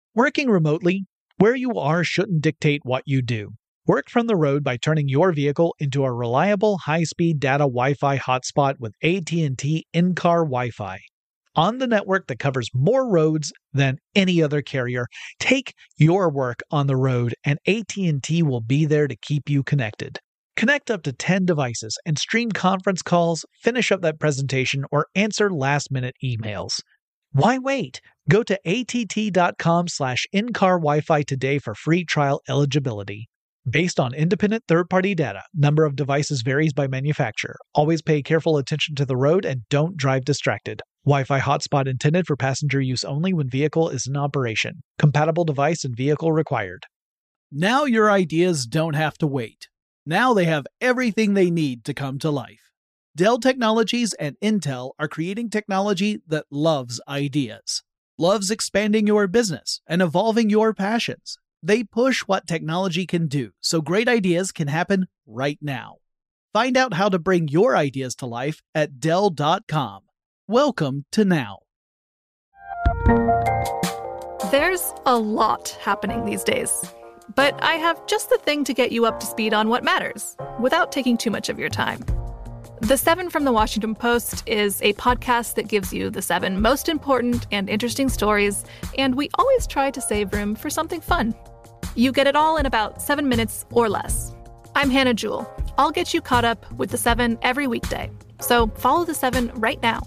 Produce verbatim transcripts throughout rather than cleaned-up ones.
Working remotely, where you are shouldn't dictate what you do. Work from the road by turning your vehicle into a reliable high-speed data Wi-Fi hotspot with A T and T in-car Wi-Fi. On the network that covers more roads than any other carrier, take your work on the road and A T and T will be there to keep you connected. Connect up to ten devices and stream conference calls, finish up that presentation, or answer last-minute emails. Why wait? Go to att.com slash in-car Wi-Fi today for free trial eligibility. Based on independent third-party data, number of devices varies by manufacturer. Always pay careful attention to the road and don't drive distracted. Wi-Fi hotspot intended for passenger use only when vehicle is in operation. Compatible device and vehicle required. Now your ideas don't have to wait. Now they have everything they need to come to life. Dell Technologies and Intel are creating technology that loves ideas, loves expanding your business and evolving your passions. They push what technology can do so great ideas can happen right now. Find out how to bring your ideas to life at Dell dot com. Welcome to Now. There's a lot happening these days, but I have just the thing to get you up to speed on what matters without taking too much of your time. The Seven from the Washington Post is a podcast that gives you the seven most important and interesting stories, and we always try to save room for something fun. You get it all in about seven minutes or less. I'm Hannah Jewell. I'll get you caught up with the seven every weekday. So follow the seven right now.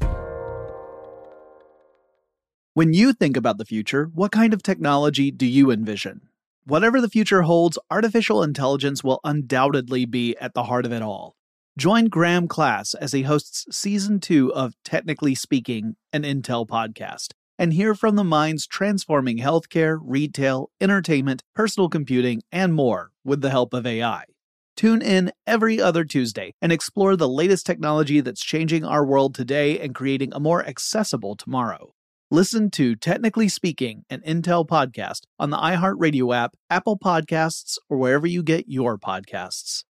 When you think about the future, what kind of technology do you envision? Whatever the future holds, artificial intelligence will undoubtedly be at the heart of it all. Join Graham Class as he hosts Season two of Technically Speaking, an Intel podcast, and hear from the minds transforming healthcare, retail, entertainment, personal computing, and more with the help of A I. Tune in every other Tuesday and explore the latest technology that's changing our world today and creating a more accessible tomorrow. Listen to Technically Speaking, an Intel podcast on the iHeartRadio app, Apple Podcasts, or wherever you get your podcasts.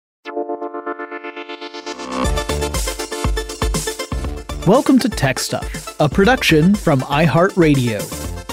Welcome to Tech Stuff, a production from iHeartRadio.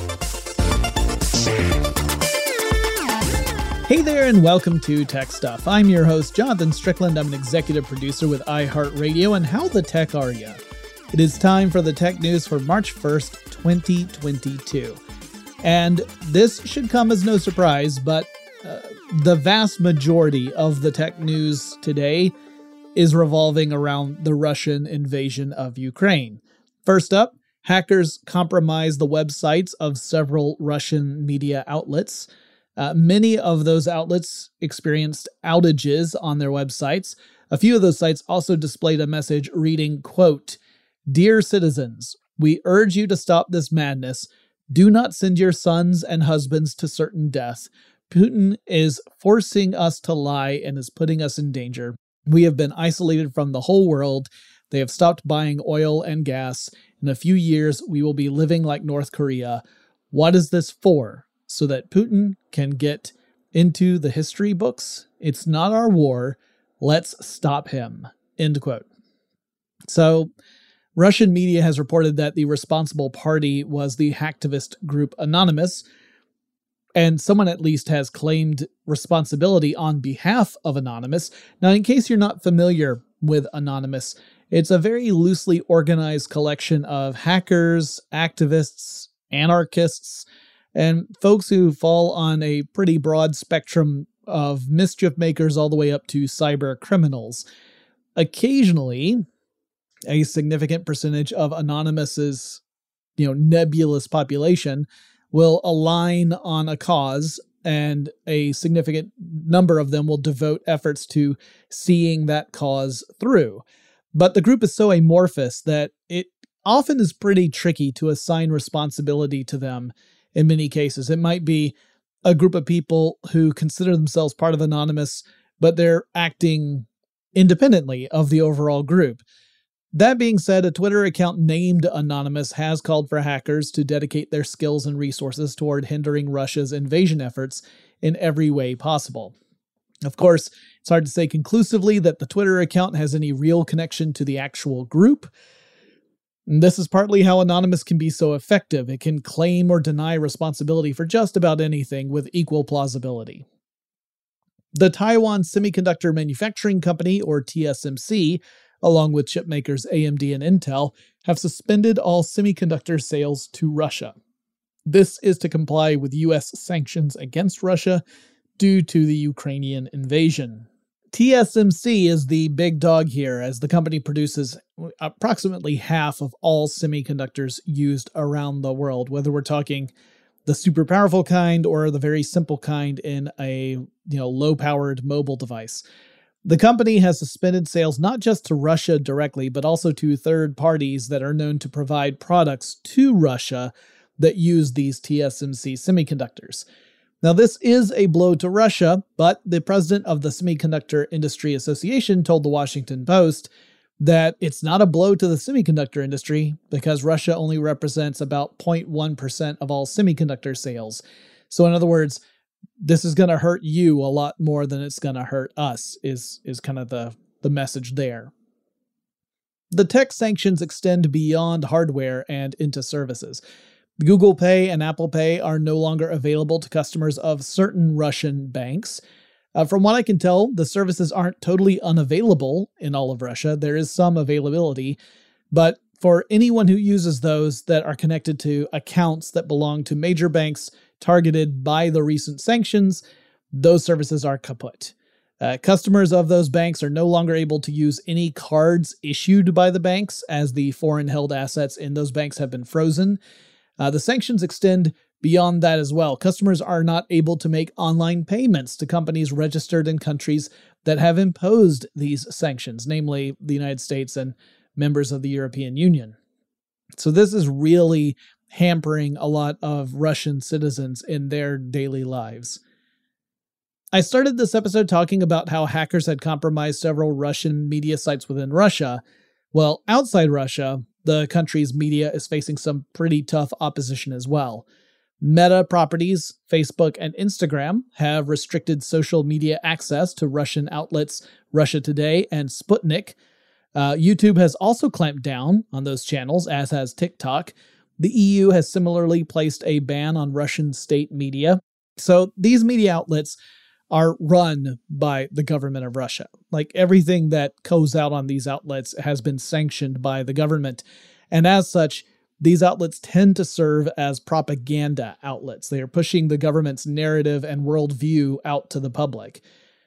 Hey there, and welcome to Tech Stuff. I'm your host, Jonathan Strickland. I'm an executive producer with iHeartRadio, and how the tech are ya? It is time for the tech news for March first, twenty twenty-two. And this should come as no surprise, but uh, the vast majority of the tech news today is revolving around the Russian invasion of Ukraine. First up, hackers compromised the websites of several Russian media outlets. Uh, many of those outlets experienced outages on their websites. A few of those sites also displayed a message reading, quote, "Dear citizens, we urge you to stop this madness. Do not send your sons and husbands to certain death. Putin is forcing us to lie and is putting us in danger. We have been isolated from the whole world. They have stopped buying oil and gas. In a few years, we will be living like North Korea. What is this for? So that Putin can get into the history books? It's not our war. Let's stop him." End quote. So, Russian media has reported that the responsible party was the hacktivist group Anonymous, and someone at least has claimed responsibility on behalf of Anonymous. Now, in case you're not familiar with Anonymous, it's a very loosely organized collection of hackers, activists, anarchists, and folks who fall on a pretty broad spectrum of mischief makers all the way up to cyber criminals. Occasionally, a significant percentage of Anonymous's, you know, nebulous population will align on a cause, and a significant number of them will devote efforts to seeing that cause through. But the group is so amorphous that it often is pretty tricky to assign responsibility to them in many cases. It might be a group of people who consider themselves part of Anonymous, but they're acting independently of the overall group. That being said, a Twitter account named Anonymous has called for hackers to dedicate their skills and resources toward hindering Russia's invasion efforts in every way possible. Of course, it's hard to say conclusively that the Twitter account has any real connection to the actual group, And this is partly how Anonymous can be so effective. It can claim or deny responsibility for just about anything with equal plausibility. The Taiwan Semiconductor Manufacturing Company, or T S M C, along with chipmakers A M D and Intel, have suspended all semiconductor sales to Russia. This is to comply with U S sanctions against Russia due to the Ukrainian invasion. T S M C is the big dog here, as the company produces approximately half of all semiconductors used around the world, whether we're talking the super powerful kind or the very simple kind in a you know low-powered mobile device. The company has suspended sales not just to Russia directly, but also to third parties that are known to provide products to Russia that use these T S M C semiconductors. Now, this is a blow to Russia, but the president of the Semiconductor Industry Association told the Washington Post that it's not a blow to the semiconductor industry because Russia only represents about zero point one percent of all semiconductor sales. So in other words, this is going to hurt you a lot more than it's going to hurt us, is, is kind of the, the message there. The tech sanctions extend beyond hardware and into services. Google Pay and Apple Pay are no longer available to customers of certain Russian banks. Uh, from what I can tell, the services aren't totally unavailable in all of Russia. There is some availability, but for anyone who uses those that are connected to accounts that belong to major banks targeted by the recent sanctions, those services are kaput. Uh, customers of those banks are no longer able to use any cards issued by the banks, as the foreign-held assets in those banks have been frozen. Uh, the sanctions extend beyond that as well. Customers are not able to make online payments to companies registered in countries that have imposed these sanctions, namely the United States and members of the European Union. So this is really hampering a lot of Russian citizens in their daily lives. I started this episode talking about how hackers had compromised several Russian media sites within Russia. Well, outside Russia, the country's media is facing some pretty tough opposition as well. Meta properties, Facebook and Instagram, have restricted social media access to Russian outlets Russia Today and Sputnik. Uh, YouTube has also clamped down on those channels, as has TikTok. The E U has similarly placed a ban on Russian state media. So these media outlets are run by the government of Russia. Like, everything that goes out on these outlets has been sanctioned by the government. And as such, these outlets tend to serve as propaganda outlets. They are pushing the government's narrative and worldview out to the public.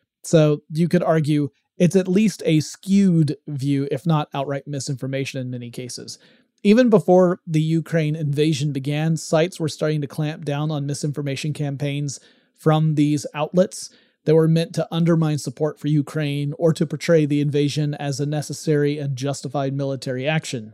So you could argue it's at least a skewed view, if not outright misinformation in many cases. Even before the Ukraine invasion began, sites were starting to clamp down on misinformation campaigns from these outlets that were meant to undermine support for Ukraine or to portray the invasion as a necessary and justified military action.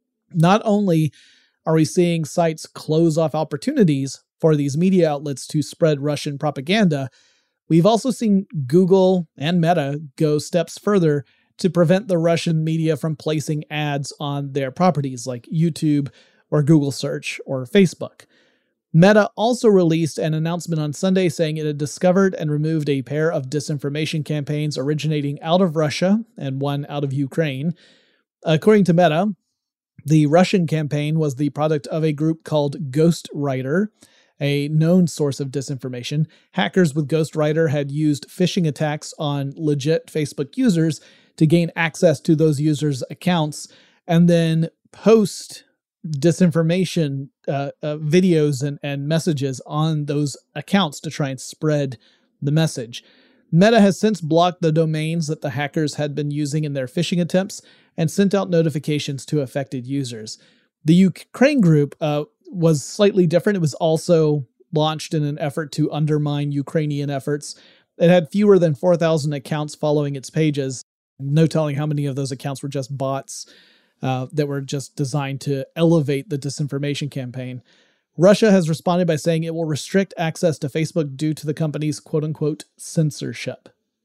Not only are we seeing sites close off opportunities for these media outlets to spread Russian propaganda, we've also seen Google and Meta go steps further to prevent the Russian media from placing ads on their properties like YouTube or Google Search or Facebook. Meta also released an announcement on Sunday saying it had discovered and removed a pair of disinformation campaigns originating out of Russia and one out of Ukraine. According to Meta, the Russian campaign was the product of a group called Ghostwriter, a known source of disinformation. Hackers with Ghostwriter had used phishing attacks on legit Facebook users to gain access to those users' accounts and then post disinformation uh, uh, videos and, and messages on those accounts to try and spread the message. Meta has since blocked the domains that the hackers had been using in their phishing attempts and sent out notifications to affected users. The Ukraine group uh, was slightly different. It was also launched in an effort to undermine Ukrainian efforts. It had fewer than four thousand accounts following its pages. No telling how many of those accounts were just bots Uh, that were just designed to elevate the disinformation campaign. Russia has responded by saying it will restrict access to Facebook due to the company's quote-unquote censorship.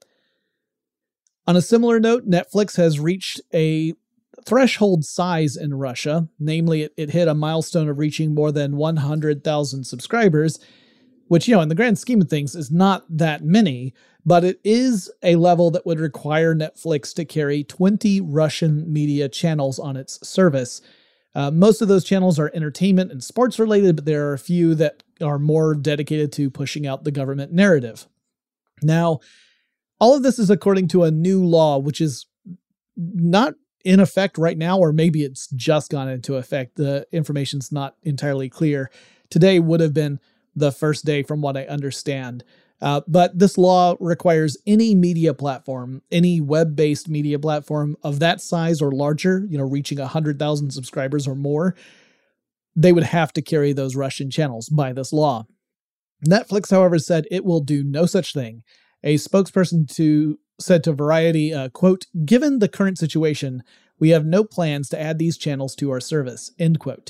On a similar note, Netflix has reached a threshold size in Russia. Namely, it, it hit a milestone of reaching more than one hundred thousand subscribers, which, you know, in the grand scheme of things is not that many, but it is a level that would require Netflix to carry twenty Russian media channels on its service. Uh, most of those channels are entertainment and sports related, but there are a few that are more dedicated to pushing out the government narrative. Now, all of this is according to a new law, which is not in effect right now, or maybe it's just gone into effect. The information's not entirely clear. Today would have been the first day from what I understand. Uh, but this law requires any media platform, any web-based media platform of that size or larger, you know, reaching one hundred thousand subscribers or more, they would have to carry those Russian channels by this law. Netflix, however, said it will do no such thing. A spokesperson to said to Variety, uh, quote, "Given the current situation, we have no plans to add these channels to our service," end quote.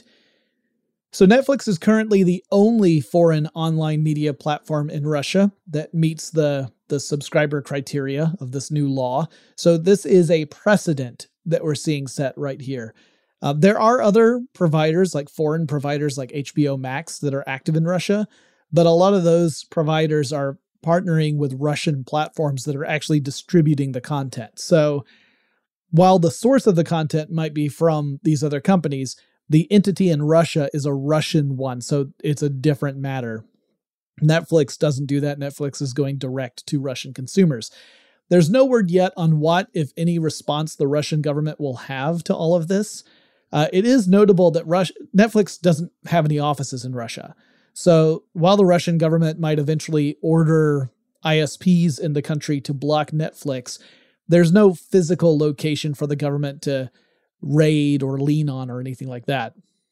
So Netflix is currently the only foreign online media platform in Russia that meets the, the subscriber criteria of this new law. So this is a precedent that we're seeing set right here. Uh, there are other providers, like foreign providers like H B O Max, that are active in Russia, but a lot of those providers are partnering with Russian platforms that are actually distributing the content. So while the source of the content might be from these other companies, the entity in Russia is a Russian one, so it's a different matter. Netflix doesn't do that. Netflix is going direct to Russian consumers. There's no word yet on what, if any, response the Russian government will have to all of this. Uh, it is notable that Rus- Netflix doesn't have any offices in Russia. So while the Russian government might eventually order I S Ps in the country to block Netflix, there's no physical location for the government to raid or lean on or anything like that.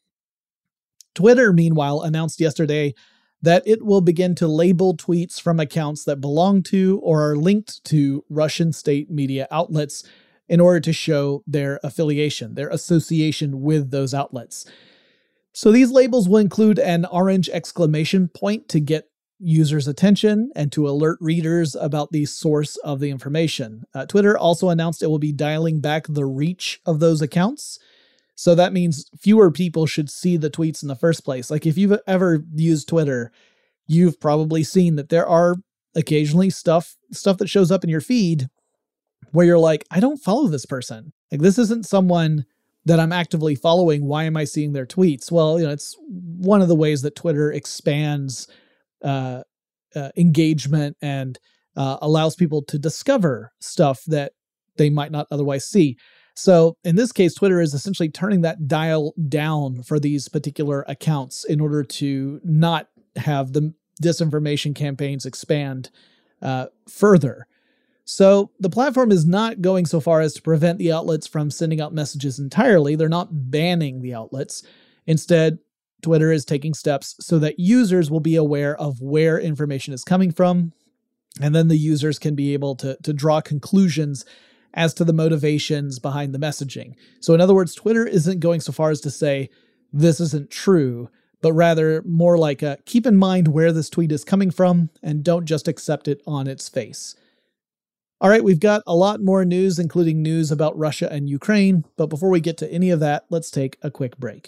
Twitter, meanwhile, announced yesterday that it will begin to label tweets from accounts that belong to or are linked to Russian state media outlets in order to show their affiliation, their association with those outlets. So these labels will include an orange exclamation point to get users' attention and to alert readers about the source of the information. Uh, Twitter also announced it will be dialing back the reach of those accounts. So that means fewer people should see the tweets in the first place. Like if you've ever used Twitter, you've probably seen that there are occasionally stuff, stuff that shows up in your feed where you're like, I don't follow this person. Like this isn't someone that I'm actively following. Why am I seeing their tweets? Well, you know, it's one of the ways that Twitter expands Uh, uh, engagement and uh, allows people to discover stuff that they might not otherwise see. So in this case, Twitter is essentially turning that dial down for these particular accounts in order to not have the disinformation campaigns expand uh, further. So the platform is not going so far as to prevent the outlets from sending out messages entirely. They're not banning the outlets. Instead, Twitter is taking steps so that users will be aware of where information is coming from, and then the users can be able to, to draw conclusions as to the motivations behind the messaging. So in other words, Twitter isn't going so far as to say, this isn't true, but rather more like a, keep in mind where this tweet is coming from and don't just accept it on its face. All right, we've got a lot more news, including news about Russia and Ukraine, but before we get to any of that, let's take a quick break.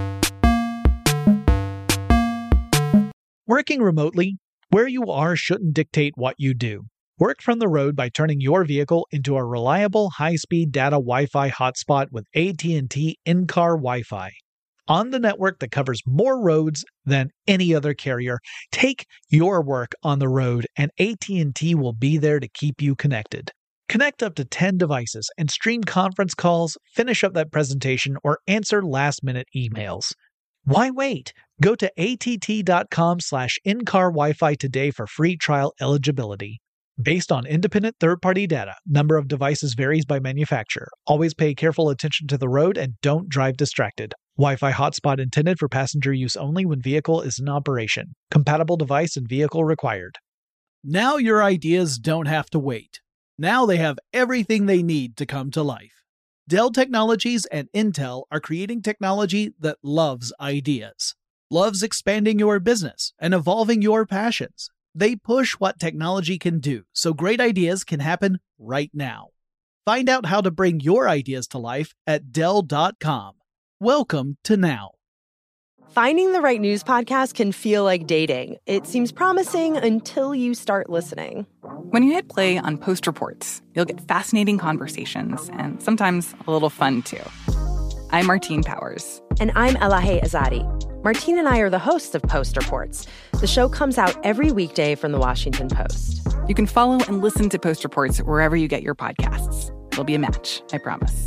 Working remotely, where you are shouldn't dictate what you do. Work from the road by turning your vehicle into a reliable high-speed data Wi-Fi hotspot with A T and T in-car Wi-Fi. On the network that covers more roads than any other carrier, take your work on the road and A T and T will be there to keep you connected. Connect up to ten devices and stream conference calls, finish up that presentation, or answer last-minute emails. Why wait? Go to att.com slash in-car Wi-Fi today for free trial eligibility. Based on independent third-party data, number of devices varies by manufacturer. Always pay careful attention to the road and don't drive distracted. Wi-Fi hotspot intended for passenger use only when vehicle is in operation. Compatible device and vehicle required. Now your ideas don't have to wait. Now they have everything they need to come to life. Dell Technologies and Intel are creating technology that loves ideas, loves expanding your business and evolving your passions. They push what technology can do, so great ideas can happen right now. Find out how to bring your ideas to life at Dell dot com. Welcome to now. Finding the right news podcast can feel like dating. It seems promising until you start listening. When you hit play on Post Reports, you'll get fascinating conversations and sometimes a little fun, too. I'm Martine Powers. And I'm Elahe Azadi. Martine and I are the hosts of Post Reports. The show comes out every weekday from The Washington Post. You can follow and listen to Post Reports wherever you get your podcasts. It'll be a match, I promise.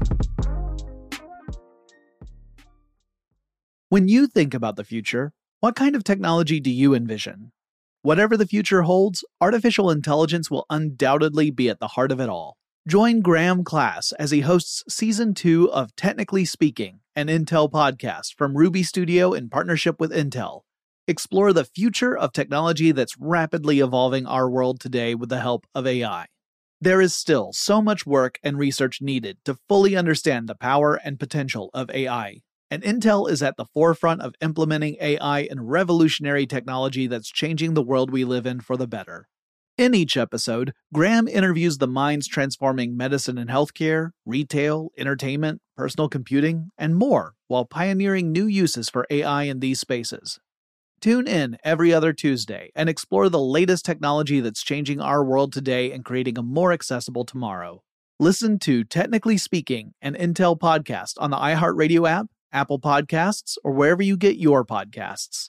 When you think about the future, what kind of technology do you envision? Whatever the future holds, artificial intelligence will undoubtedly be at the heart of it all. Join Graham Class as he hosts Season two of Technically Speaking, an Intel podcast from Ruby Studio in partnership with Intel. Explore the future of technology that's rapidly evolving our world today with the help of A I. There is still so much work and research needed to fully understand the power and potential of A I, and Intel is at the forefront of implementing A I in revolutionary technology that's changing the world we live in for the better. In each episode, Graham interviews the minds transforming medicine and healthcare, retail, entertainment, personal computing, and more, while pioneering new uses for A I in these spaces. Tune in every other Tuesday and explore the latest technology that's changing our world today and creating a more accessible tomorrow. Listen to Technically Speaking, an Intel podcast on the iHeartRadio app, Apple Podcasts, or wherever you get your podcasts.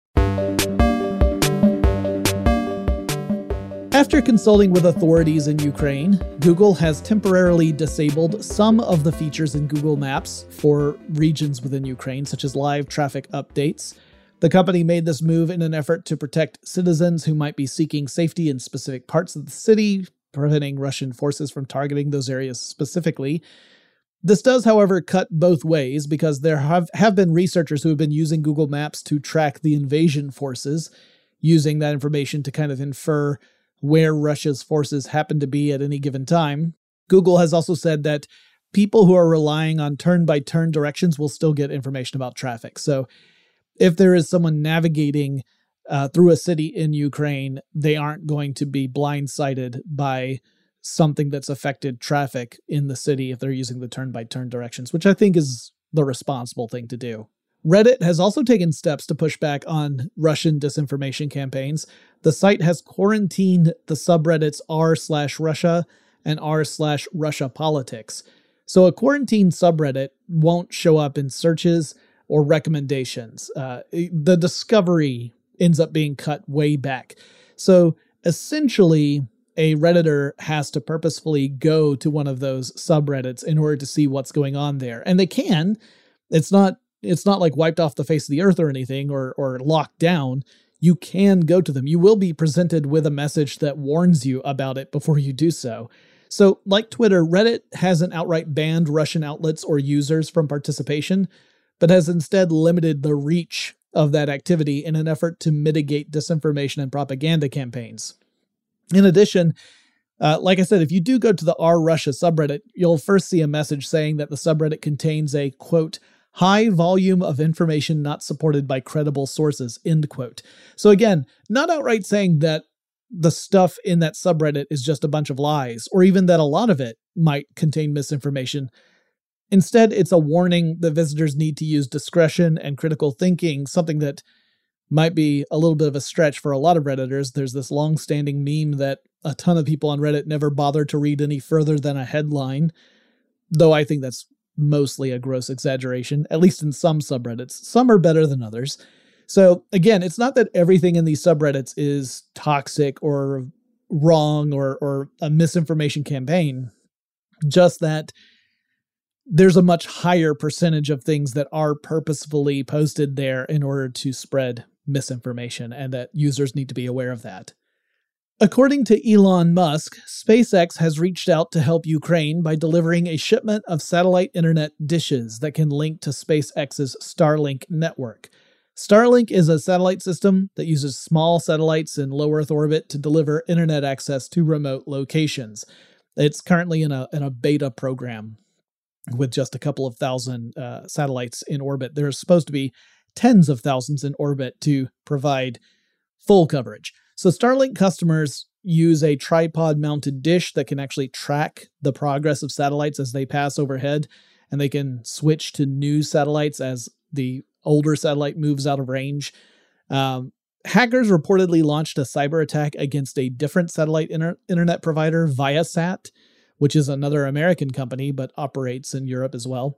After consulting with authorities in Ukraine, Google has temporarily disabled some of the features in Google Maps for regions within Ukraine, such as live traffic updates. The company made this move in an effort to protect citizens who might be seeking safety in specific parts of the city, preventing Russian forces from targeting those areas specifically. This does, however, cut both ways because there have, have been researchers who have been using Google Maps to track the invasion forces, using that information to kind of infer where Russia's forces happen to be at any given time. Google has also said that people who are relying on turn-by-turn directions will still get information about traffic. So if there is someone navigating uh, through a city in Ukraine, they aren't going to be blindsided by something that's affected traffic in the city if they're using the turn-by-turn directions, which I think is the responsible thing to do. Reddit has also taken steps to push back on Russian disinformation campaigns. The site has quarantined the subreddits r slash Russia and r slash Russia politics. So a quarantined subreddit won't show up in searches or recommendations. Uh, the discovery ends up being cut way back. So essentially, a Redditor has to purposefully go to one of those subreddits in order to see what's going on there. And they can. It's not It's not like wiped off the face of the earth or anything, or or locked down. You can go to them. You will be presented with a message that warns you about it before you do so. So, like Twitter, Reddit hasn't outright banned Russian outlets or users from participation, but has instead limited the reach of that activity in an effort to mitigate disinformation and propaganda campaigns. In addition, Uh, like I said, if you do go to the r Russia subreddit, you'll first see a message saying that the subreddit contains a, quote, high volume of information not supported by credible sources, end quote. So again, not outright saying that the stuff in that subreddit is just a bunch of lies, or even that a lot of it might contain misinformation. Instead, it's a warning that visitors need to use discretion and critical thinking, something that might be a little bit of a stretch for a lot of Redditors. There's this long-standing meme that a ton of people on Reddit never bother to read any further than a headline, though I think that's mostly a gross exaggeration, at least in some subreddits. Some are better than others. So again, it's not that everything in these subreddits is toxic or wrong or, or a misinformation campaign, just that there's a much higher percentage of things that are purposefully posted there in order to spread misinformation, and that users need to be aware of that. According to Elon Musk, SpaceX has reached out to help Ukraine by delivering a shipment of satellite internet dishes that can link to SpaceX's Starlink network. Starlink is a satellite system that uses small satellites in low Earth orbit to deliver internet access to remote locations. It's currently in a, in a beta program with just a couple of thousand uh, satellites in orbit. There's supposed to be tens of thousands in orbit to provide full coverage. So Starlink customers use a tripod-mounted dish that can actually track the progress of satellites as they pass overhead, and they can switch to new satellites as the older satellite moves out of range. Um, hackers reportedly launched a cyber attack against a different satellite inter- internet provider, Viasat, which is another American company but operates in Europe as well.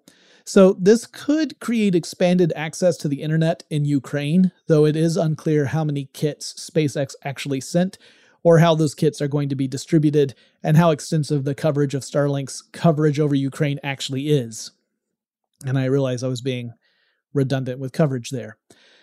So this could create expanded access to the internet in Ukraine, though it is unclear how many kits SpaceX actually sent, or how those kits are going to be distributed, and how extensive the coverage of Starlink's coverage over Ukraine actually is. And I realize I was being redundant with coverage there.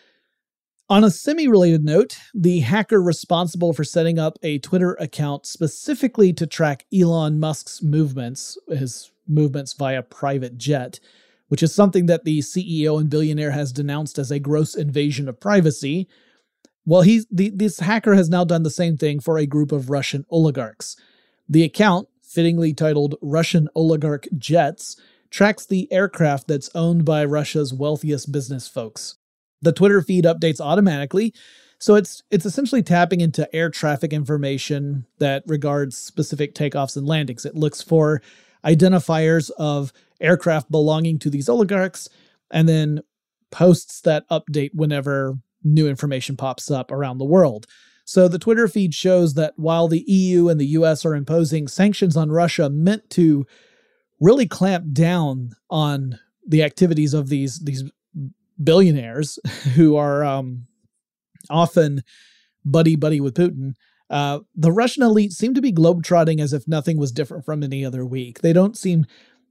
On a semi-related note, the hacker responsible for setting up a Twitter account specifically to track Elon Musk's movements, his movements via private jet, which is something that the C E O and billionaire has denounced as a gross invasion of privacy, well, he's, the, this hacker has now done the same thing for a group of Russian oligarchs. The account, fittingly titled Russian Oligarch Jets, tracks the aircraft that's owned by Russia's wealthiest business folks. The Twitter feed updates automatically, so it's it's essentially tapping into air traffic information that regards specific takeoffs and landings. It looks for identifiers of aircraft belonging to these oligarchs, and then posts that update whenever new information pops up around the world. So the Twitter feed shows that while the E U and the U S are imposing sanctions on Russia meant to really clamp down on the activities of these, these billionaires who are um, often buddy-buddy with Putin, uh, the Russian elite seem to be globetrotting as if nothing was different from any other week. They don't seem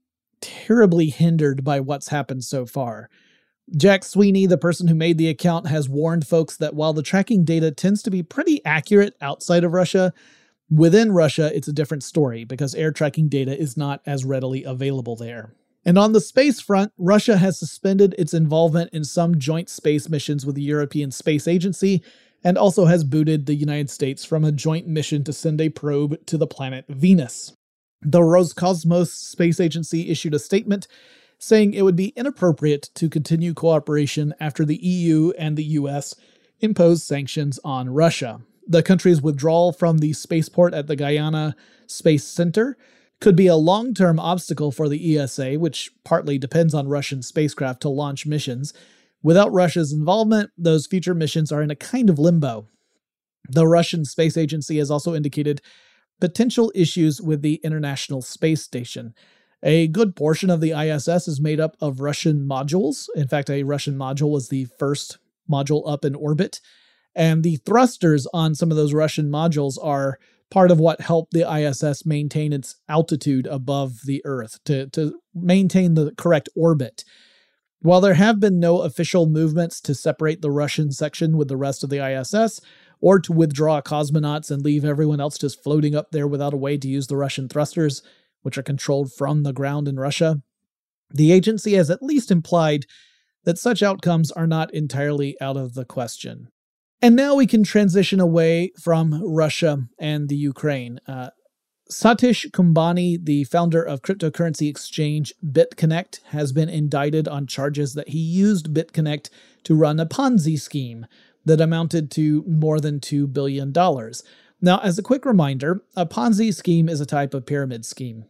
terribly hindered by what's happened so far. Jack Sweeney, the person who made the account, has warned folks that while the tracking data tends to be pretty accurate outside of Russia, within Russia it's a different story because air tracking data is not as readily available there. And on the space front, Russia has suspended its involvement in some joint space missions with the European Space Agency and also has booted the United States from a joint mission to send a probe to the planet Venus. The Roscosmos Space Agency issued a statement saying it would be inappropriate to continue cooperation after the E U and the U S imposed sanctions on Russia. The country's withdrawal from the spaceport at the Guyana Space Center could be a long-term obstacle for the E S A, which partly depends on Russian spacecraft to launch missions. Without Russia's involvement, those future missions are in a kind of limbo. The Russian Space Agency has also indicated potential issues with the International Space Station. A good portion of the I S S is made up of Russian modules. In fact, a Russian module was the first module up in orbit. And the thrusters on some of those Russian modules are part of what helped the I S S maintain its altitude above the Earth, to, to maintain the correct orbit. While there have been no official movements to separate the Russian section with the rest of the I S S, or to withdraw cosmonauts and leave everyone else just floating up there without a way to use the Russian thrusters, which are controlled from the ground in Russia, the agency has at least implied that such outcomes are not entirely out of the question. And now we can transition away from Russia and the Ukraine. Uh, Satish Kumbhani, the founder of cryptocurrency exchange BitConnect, has been indicted on charges that he used BitConnect to run a Ponzi scheme that amounted to more than two billion dollars. Now, as a quick reminder, a Ponzi scheme is a type of pyramid scheme.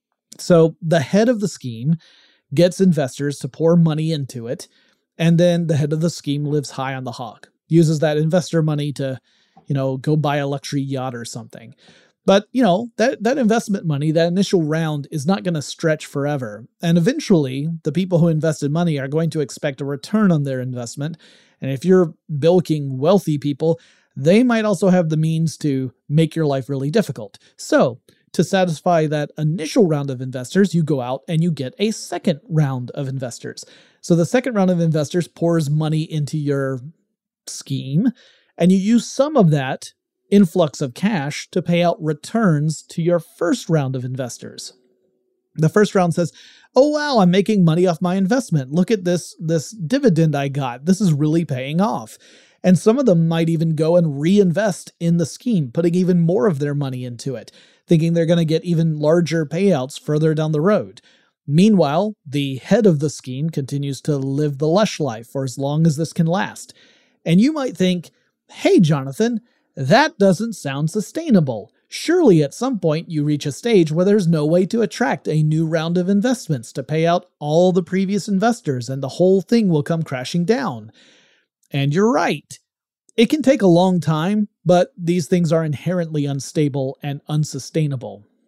So the head of the scheme gets investors to pour money into it, and then the head of the scheme lives high on the hog, uses that investor money to, you know, go buy a luxury yacht or something. But, you know, that, that investment money, that initial round, is not going to stretch forever. And eventually, the people who invested money are going to expect a return on their investment. And if you're bilking wealthy people, they might also have the means to make your life really difficult. So, to satisfy that initial round of investors, you go out and you get a second round of investors. So the second round of investors pours money into your scheme, and you use some of that influx of cash to pay out returns to your first round of investors. The first round says, oh wow, I'm making money off my investment. Look at this, this dividend I got. This is really paying off. And some of them might even go and reinvest in the scheme, putting even more of their money into it, thinking they're going to get even larger payouts further down the road. Meanwhile, the head of the scheme continues to live the lush life for as long as this can last. And you might think, hey, Jonathan, that doesn't sound sustainable. Surely at some point you reach a stage where there's no way to attract a new round of investments to pay out all the previous investors and the whole thing will come crashing down. And you're right. It can take a long time, but these things are inherently unstable and unsustainable.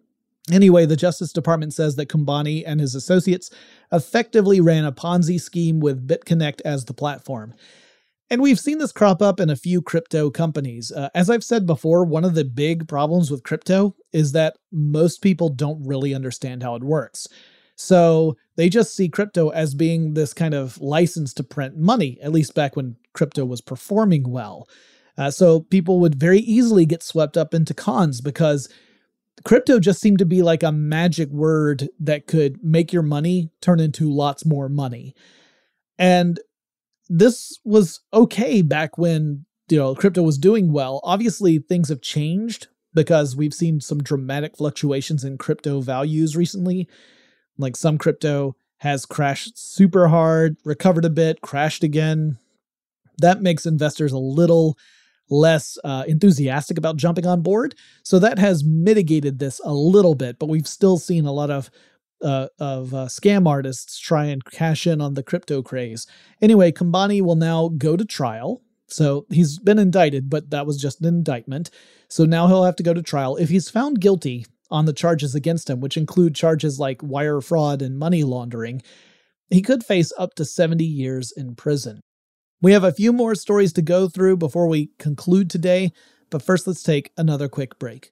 Anyway, the Justice Department says that Kumbani and his associates effectively ran a Ponzi scheme with BitConnect as the platform. And we've seen this crop up in a few crypto companies. Uh, as I've said before, one of the big problems with crypto is that most people don't really understand how it works. So they just see crypto as being this kind of license to print money, at least back when crypto was performing well. Uh, so people would very easily get swept up into cons because crypto just seemed to be like a magic word that could make your money turn into lots more money. And this was okay back when, you know, crypto was doing well. Obviously, things have changed because we've seen some dramatic fluctuations in crypto values recently. Like some crypto has crashed super hard, recovered a bit, crashed again. That makes investors a little less uh, enthusiastic about jumping on board. So that has mitigated this a little bit, but we've still seen a lot of uh, of uh, scam artists try and cash in on the crypto craze. Anyway, Kumbani will now go to trial. So he's been indicted, but that was just an indictment. So now he'll have to go to trial. If he's found guilty on the charges against him, which include charges like wire fraud and money laundering, he could face up to seventy years in prison. We have a few more stories to go through before we conclude today, but first let's take another quick break.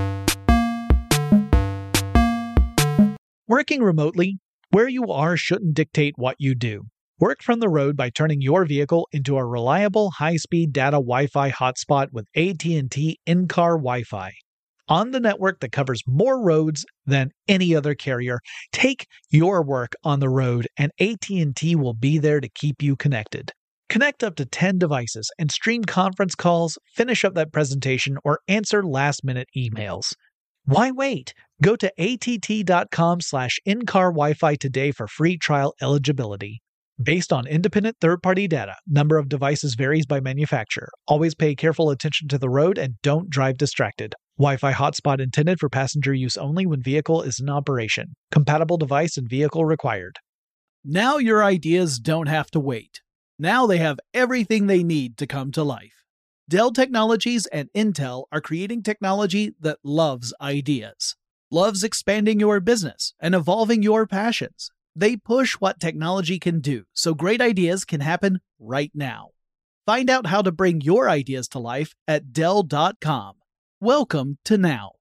Working remotely, where you are shouldn't dictate what you do. Work from the road by turning your vehicle into a reliable high-speed data Wi-Fi hotspot with A T and T in-car Wi-Fi. On the network that covers more roads than any other carrier, take your work on the road and A T and T will be there to keep you connected. Connect up to ten devices and stream conference calls, finish up that presentation, or answer last-minute emails. Why wait? Go to att.com slash in-car Wi-Fi today for free trial eligibility. Based on independent third-party data, number of devices varies by manufacturer. Always pay careful attention to the road and don't drive distracted. Wi-Fi hotspot intended for passenger use only when vehicle is in operation. Compatible device and vehicle required. Now your ideas don't have to wait. Now they have everything they need to come to life. Dell Technologies and Intel are creating technology that loves ideas, loves expanding your business and evolving your passions. They push what technology can do so great ideas can happen right now. Find out how to bring your ideas to life at Dell dot com. Welcome to Now.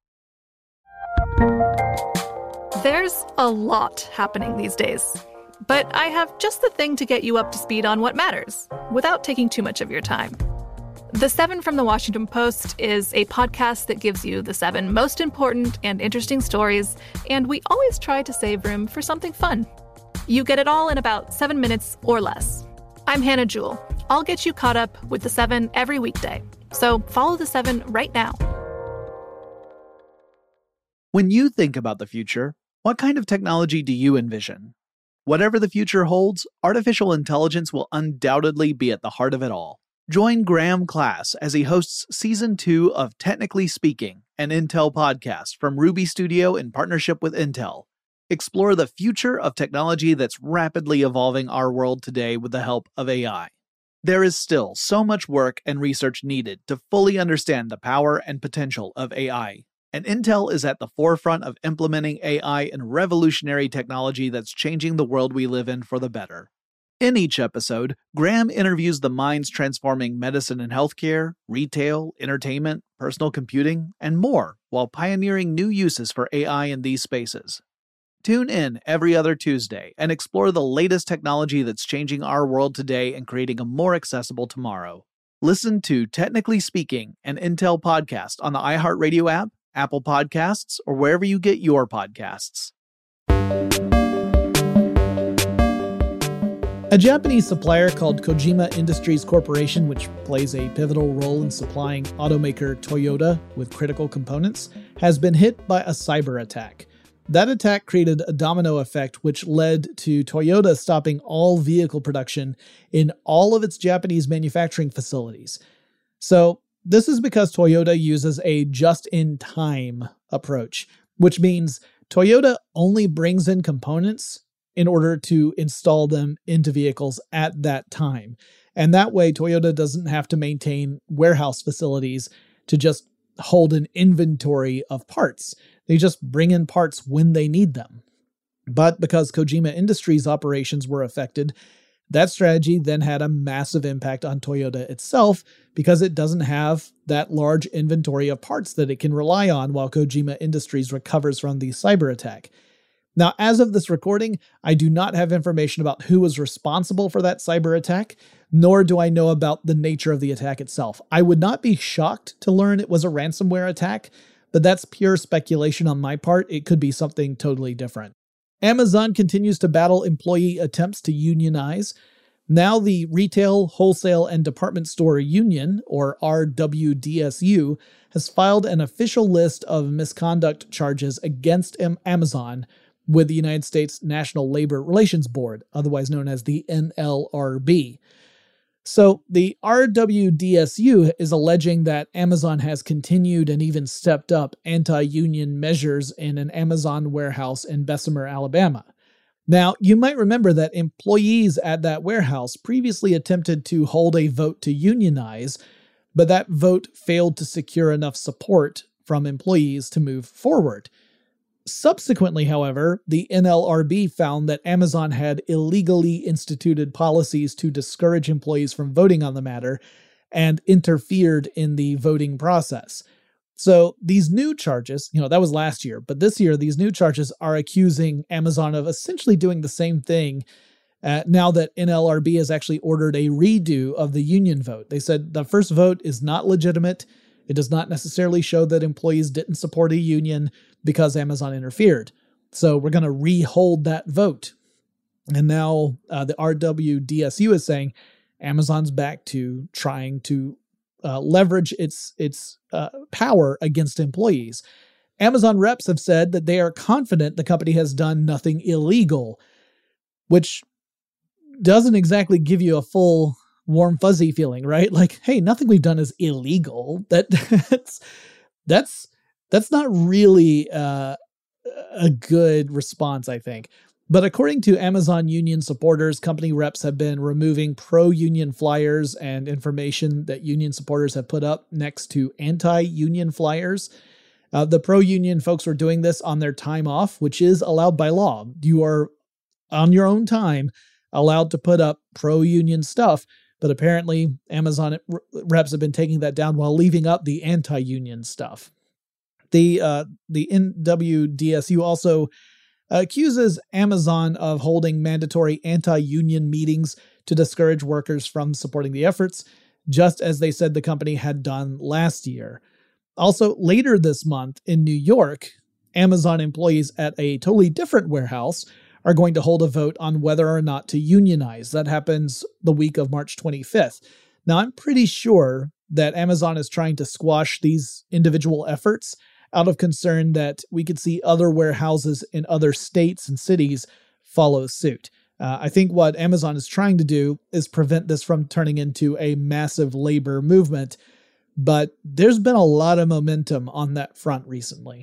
There's a lot happening these days, but I have just the thing to get you up to speed on what matters without taking too much of your time. The Seven from the Washington Post is a podcast that gives you the seven most important and interesting stories, and we always try to save room for something fun. You get it all in about seven minutes or less. I'm Hannah Jewell. I'll get you caught up with the seven every weekday. So follow the seven right now. When you think about the future, what kind of technology do you envision? Whatever the future holds, artificial intelligence will undoubtedly be at the heart of it all. Join Graham Class as he hosts Season two of Technically Speaking, an Intel podcast from Ruby Studio in partnership with Intel. Explore the future of technology that's rapidly evolving our world today with the help of A I. There is still so much work and research needed to fully understand the power and potential of A I, and Intel is at the forefront of implementing A I in revolutionary technology that's changing the world we live in for the better. In each episode, Graham interviews the minds transforming medicine and healthcare, retail, entertainment, personal computing, and more, while pioneering new uses for A I in these spaces. Tune in every other Tuesday and explore the latest technology that's changing our world today and creating a more accessible tomorrow. Listen to Technically Speaking, an Intel podcast on the iHeartRadio app, Apple Podcasts, or wherever you get your podcasts. A Japanese supplier called Kojima Industries Corporation, which plays a pivotal role in supplying automaker Toyota with critical components, has been hit by a cyber attack. That attack created a domino effect which led to Toyota stopping all vehicle production in all of its Japanese manufacturing facilities. So this is because Toyota uses a just-in-time approach, which means Toyota only brings in components in order to install them into vehicles at that time. And that way, Toyota doesn't have to maintain warehouse facilities to just hold an inventory of parts. They just bring in parts when they need them. But because Kojima Industries operations were affected, that strategy then had a massive impact on Toyota itself because it doesn't have that large inventory of parts that it can rely on while Kojima Industries recovers from the cyber attack. Now, as of this recording, I do not have information about who was responsible for that cyber attack, nor do I know about the nature of the attack itself. I would not be shocked to learn it was a ransomware attack, but that's pure speculation on my part. It could be something totally different. Amazon continues to battle employee attempts to unionize. Now the Retail, Wholesale, and Department Store Union, or R W D S U, has filed an official list of misconduct charges against Amazon with the United States National Labor Relations Board, otherwise known as the N L R B. So the R W D S U is alleging that Amazon has continued and even stepped up anti-union measures in an Amazon warehouse in Bessemer, Alabama. Now, you might remember that employees at that warehouse previously attempted to hold a vote to unionize, but that vote failed to secure enough support from employees to move forward. Subsequently, however, the N L R B found that Amazon had illegally instituted policies to discourage employees from voting on the matter and interfered in the voting process. So these new charges, you know, that was last year, but this year, these new charges are accusing Amazon of essentially doing the same thing uh, now that N L R B has actually ordered a redo of the union vote. They said the first vote is not legitimate. It does not necessarily show that employees didn't support a union because Amazon interfered. So we're going to re-hold that vote. And now uh, the R W D S U is saying Amazon's back to trying to uh, leverage its its uh, power against employees. Amazon reps have said that they are confident the company has done nothing illegal, which doesn't exactly give you a full warm fuzzy feeling, right? Like, hey, nothing we've done is illegal. That that's that's that's not really uh, a good response, I think. But according to Amazon union supporters, company reps have been removing pro-union flyers and information that union supporters have put up next to anti-union flyers. Uh, the pro-union folks were doing this on their time off, which is allowed by law. You are, on your own time, allowed to put up pro-union stuff. But apparently, Amazon reps have been taking that down while leaving up the anti-union stuff. The uh, the N W D S U also accuses Amazon of holding mandatory anti-union meetings to discourage workers from supporting the efforts, just as they said the company had done last year. Also, later this month in New York, Amazon employees at a totally different warehouse are going to hold a vote on whether or not to unionize. That happens the week of March twenty-fifth. Now, I'm pretty sure that Amazon is trying to squash these individual efforts out of concern that we could see other warehouses in other states and cities follow suit. Uh, I think what Amazon is trying to do is prevent this from turning into a massive labor movement, but there's been a lot of momentum on that front recently.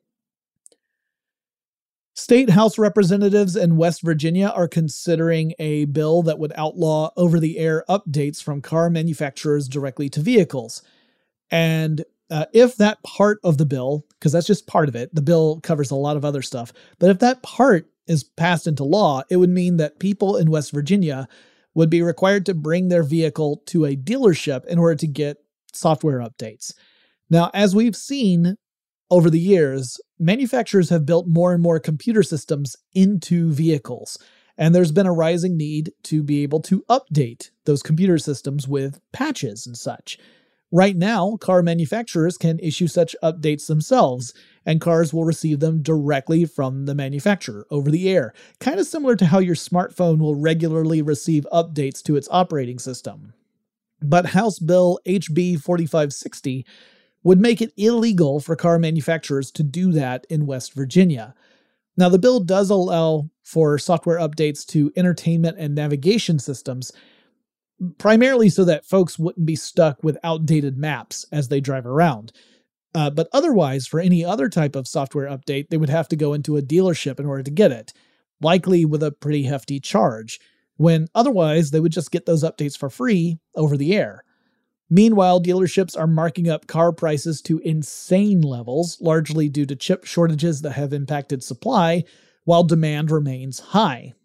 State House representatives in West Virginia are considering a bill that would outlaw over-the-air updates from car manufacturers directly to vehicles. And uh, if that part of the bill, because that's just part of it, the bill covers a lot of other stuff, but if that part is passed into law, it would mean that people in West Virginia would be required to bring their vehicle to a dealership in order to get software updates. Now, as we've seen over the years, manufacturers have built more and more computer systems into vehicles, and there's been a rising need to be able to update those computer systems with patches and such. Right now, car manufacturers can issue such updates themselves, and cars will receive them directly from the manufacturer over the air, kind of similar to how your smartphone will regularly receive updates to its operating system. But House Bill H B forty-five sixty would make it illegal for car manufacturers to do that in West Virginia. Now, the bill does allow for software updates to entertainment and navigation systems, primarily so that folks wouldn't be stuck with outdated maps as they drive around. Uh, but otherwise, for any other type of software update, they would have to go into a dealership in order to get it, likely with a pretty hefty charge, when otherwise they would just get those updates for free over the air. Meanwhile, dealerships are marking up car prices to insane levels, largely due to chip shortages that have impacted supply, while demand remains high.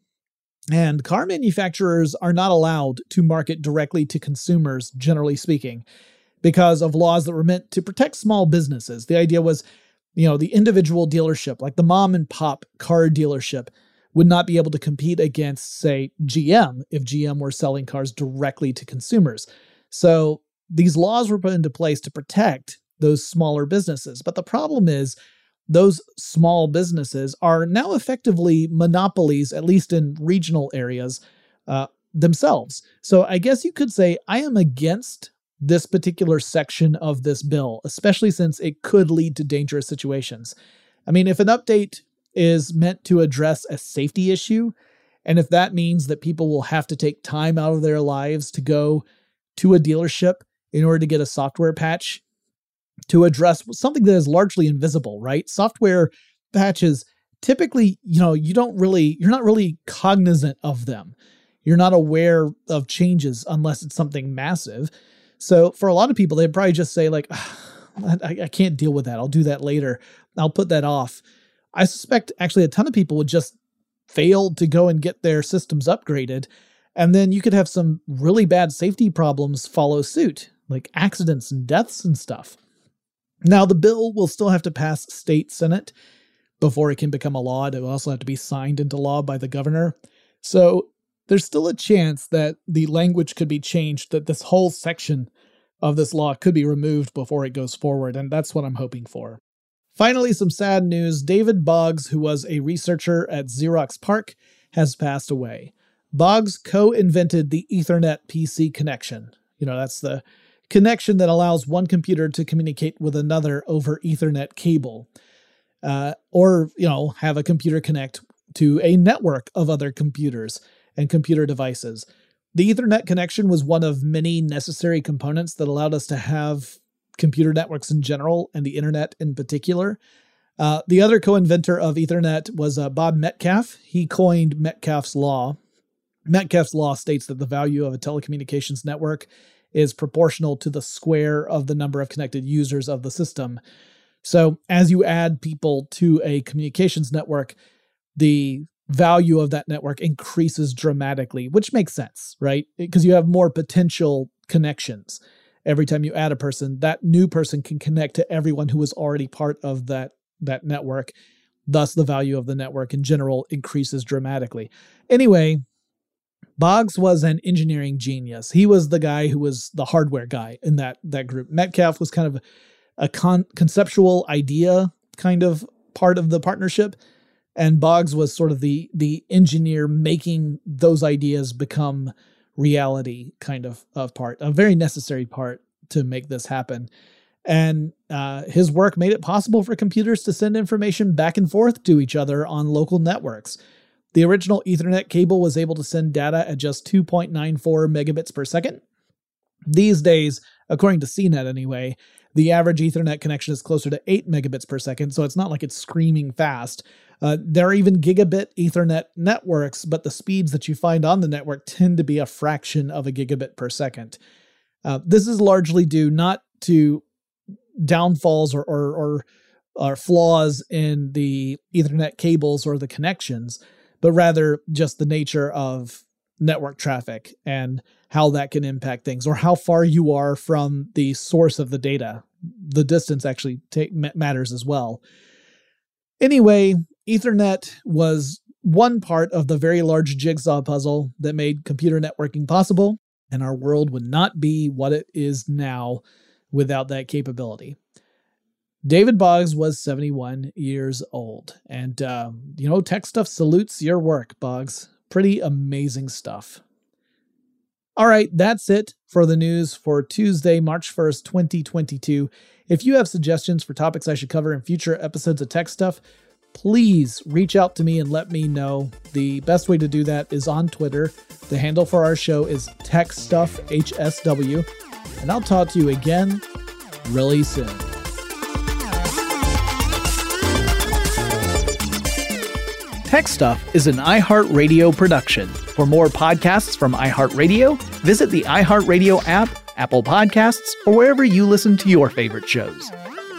And car manufacturers are not allowed to market directly to consumers, generally speaking, because of laws that were meant to protect small businesses. The idea was, you know, the individual dealership, like the mom and pop car dealership, would not be able to compete against, say, G M if G M were selling cars directly to consumers. So these laws were put into place to protect those smaller businesses. But the problem is those small businesses are now effectively monopolies, at least in regional areas, uh, themselves. So I guess you could say I am against this particular section of this bill, especially since it could lead to dangerous situations. I mean, if an update is meant to address a safety issue, and if that means that people will have to take time out of their lives to go to a dealership in order to get a software patch to address something that is largely invisible, right? Software patches, typically, you know, you don't really, you're not really cognizant of them. You're not aware of changes unless it's something massive. So for a lot of people, they'd probably just say like, I, I can't deal with that. I'll do that later. I'll put that off. I suspect actually a ton of people would just fail to go and get their systems upgraded. And then you could have some really bad safety problems follow suit, like accidents and deaths and stuff. Now, the bill will still have to pass state senate before it can become a law. It will also have to be signed into law by the governor. So there's still a chance that the language could be changed, that this whole section of this law could be removed before it goes forward, and that's what I'm hoping for. Finally, some sad news. David Boggs, who was a researcher at Xerox PARC, has passed away. Boggs co-invented the Ethernet P C connection. You know, that's the connection that allows one computer to communicate with another over Ethernet cable, uh, or, you know, have a computer connect to a network of other computers and computer devices. The Ethernet connection was one of many necessary components that allowed us to have computer networks in general and the internet in particular. Uh, the other co-inventor of Ethernet was uh, Bob Metcalfe. He coined Metcalfe's law. Metcalfe's law states that the value of a telecommunications network is proportional to the square of the number of connected users of the system. So as you add people to a communications network, the value of that network increases dramatically, which makes sense, right? Because you have more potential connections. Every time you add a person, that new person can connect to everyone who was already part of that, that network. Thus, the value of the network in general increases dramatically. Anyway, Boggs was an engineering genius. He was the guy who was the hardware guy in that, that group. Metcalfe was kind of a con- conceptual idea kind of part of the partnership. And Boggs was sort of the, the engineer making those ideas become reality kind of, of part, a very necessary part to make this happen. And uh, his work made it possible for computers to send information back and forth to each other on local networks. The original Ethernet cable was able to send data at just two point nine four megabits per second. These days, according to C net anyway, the average Ethernet connection is closer to eight megabits per second, so it's not like it's screaming fast. Uh, there are even gigabit Ethernet networks, but the speeds that you find on the network tend to be a fraction of a gigabit per second. Uh, this is largely due not to downfalls or, or, or, or flaws in the Ethernet cables or the connections, but rather just the nature of network traffic and how that can impact things, or how far you are from the source of the data. The distance actually take, matters as well. Anyway, Ethernet was one part of the very large jigsaw puzzle that made computer networking possible, and our world would not be what it is now without that capability. David Boggs was seventy-one years old, and, uh, you know, Tech Stuff salutes your work, Boggs. Pretty amazing stuff. All right, that's it for the news for Tuesday, March first, twenty twenty-two. If you have suggestions for topics I should cover in future episodes of Tech Stuff, please reach out to me and let me know. The best way to do that is on Twitter. The handle for our show is Tech Stuff H S W, and I'll talk to you again really soon. Tech Stuff is an iHeartRadio production. For more podcasts from iHeartRadio, visit the iHeartRadio app, Apple Podcasts, or wherever you listen to your favorite shows.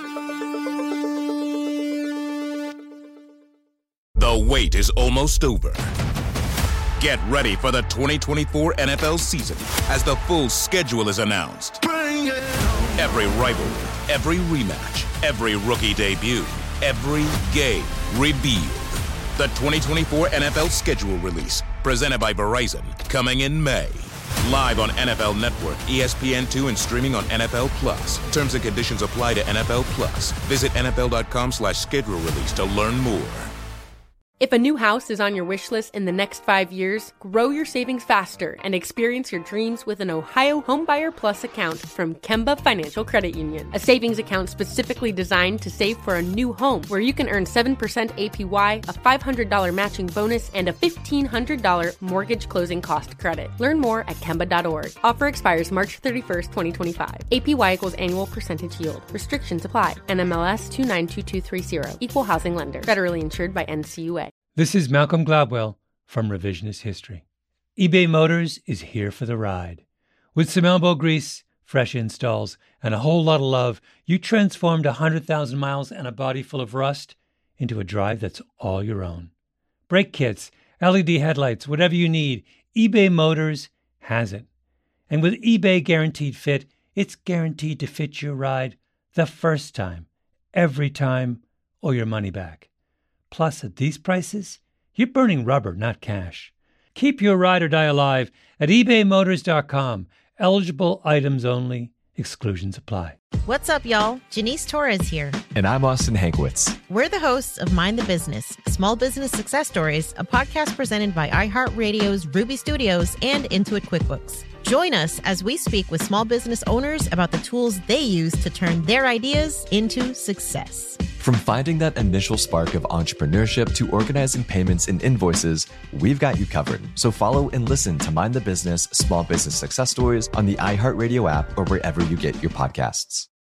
The wait is almost over. Get ready for the twenty twenty-four N F L season as the full schedule is announced. Every rivalry, every rematch, every rookie debut, every game revealed. The twenty twenty-four N F L schedule release, presented by Verizon, coming in May. Live on N F L Network, E S P N two, and streaming on N F L Plus. Terms and conditions apply to N F L Plus. Visit N F L dot com slash schedule release to learn more. If a new house is on your wish list in the next five years, grow your savings faster and experience your dreams with an Ohio Homebuyer Plus account from Kemba Financial Credit Union. A savings account specifically designed to save for a new home, where you can earn seven percent A P Y, a five hundred dollars matching bonus, and a fifteen hundred dollars mortgage closing cost credit. Learn more at Kemba dot org. Offer expires March thirty-first, twenty twenty-five. A P Y equals annual percentage yield. Restrictions apply. N M L S two nine two two three zero. Equal housing lender. Federally insured by N C U A. This is Malcolm Gladwell from Revisionist History. eBay Motors is here for the ride. With some elbow grease, fresh installs, and a whole lot of love, you transformed one hundred thousand miles and a body full of rust into a drive that's all your own. Brake kits, L E D headlights, whatever you need, eBay Motors has it. And with eBay Guaranteed Fit, it's guaranteed to fit your ride the first time, every time, or your money back. Plus, at these prices, you're burning rubber, not cash. Keep your ride or die alive at ebay motors dot com. Eligible items only. Exclusions apply. What's up, y'all? Janice Torres here. And I'm Austin Hankwitz. We're the hosts of Mind the Business, Small Business Success Stories, a podcast presented by iHeartRadio's Ruby Studios and Intuit QuickBooks. Join us as we speak with small business owners about the tools they use to turn their ideas into success. From finding that initial spark of entrepreneurship to organizing payments and invoices, we've got you covered. So follow and listen to Mind the Business Small Business Success Stories on the iHeartRadio app or wherever you get your podcasts.